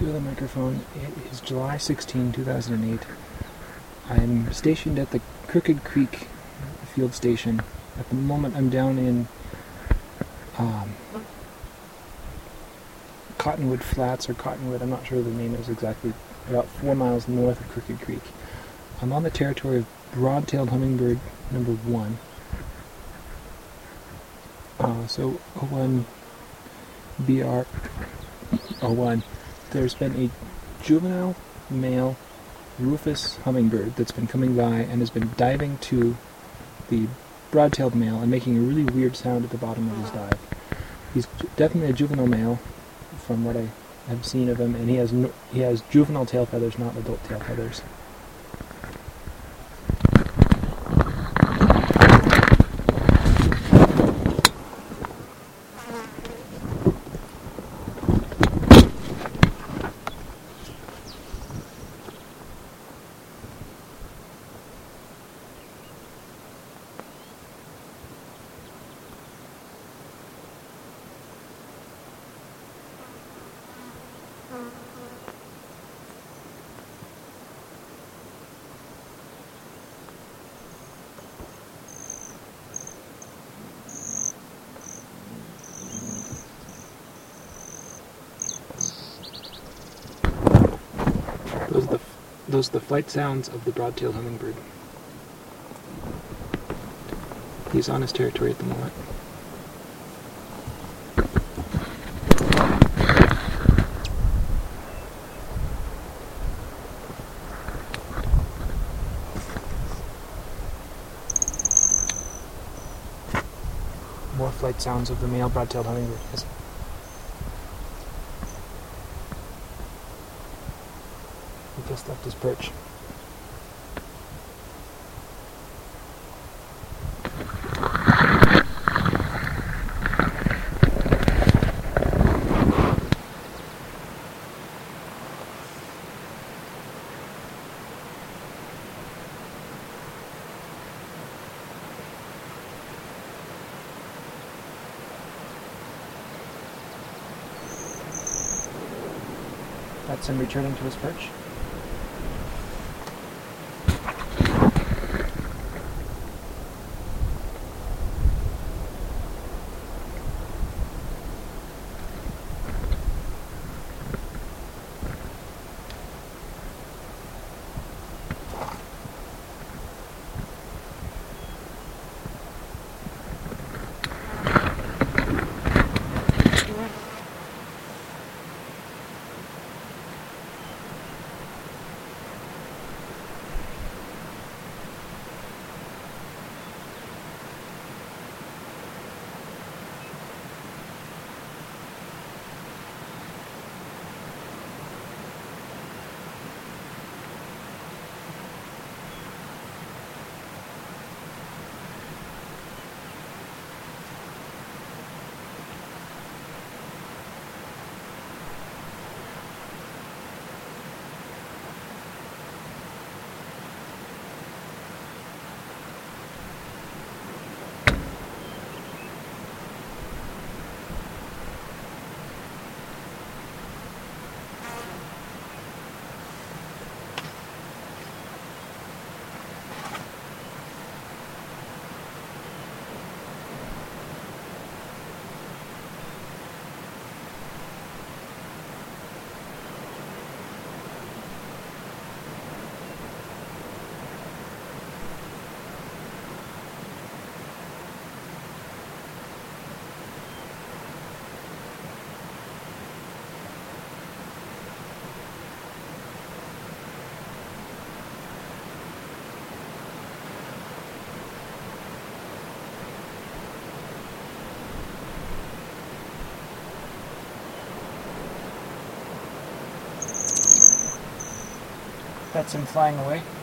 to the microphone. It is July 16, 2008. I'm stationed at the Crooked Creek field station. At the moment I'm down in Cottonwood Flats, or Cottonwood, I'm not sure the name is exactly, about 4 miles north of Crooked Creek. I'm on the territory of broad-tailed hummingbird number 1. So O1 BR01. There's been a juvenile male rufous hummingbird that's been coming by and has been diving to the broad-tailed male and making a really weird sound at the bottom of his dive. He's definitely a juvenile male from what I have seen of him, and he has juvenile tail feathers, not adult tail feathers. Those are the flight sounds of the broad-tailed hummingbird. He's on his territory at the moment. More flight sounds of the male broad-tailed hummingbird. He just left his perch. That's him returning to his perch. That's him flying away.